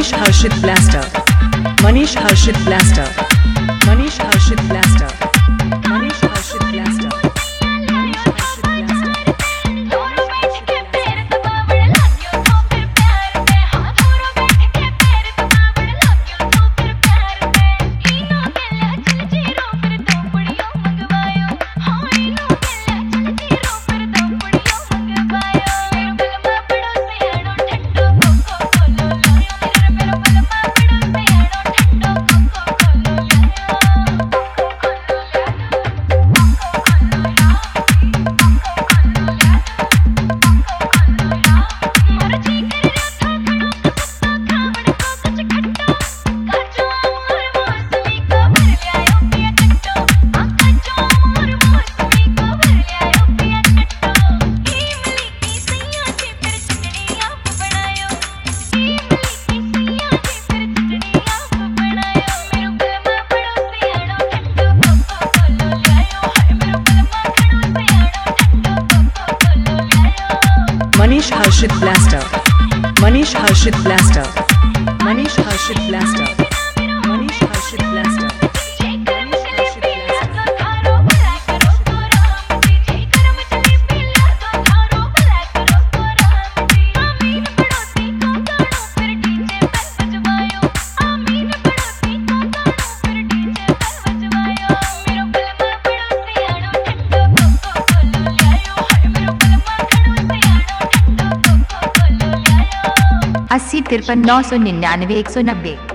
Manish Harshit Blaster, Manish Harshit Blaster, Manish Harshit Blaster, Manish Harshit Blaster. Manish Harshit Blaster, Manish Harshit Blaster, Manish Harshit Blaster, Manish Harshit Blaster. अस्सी 53 999 190।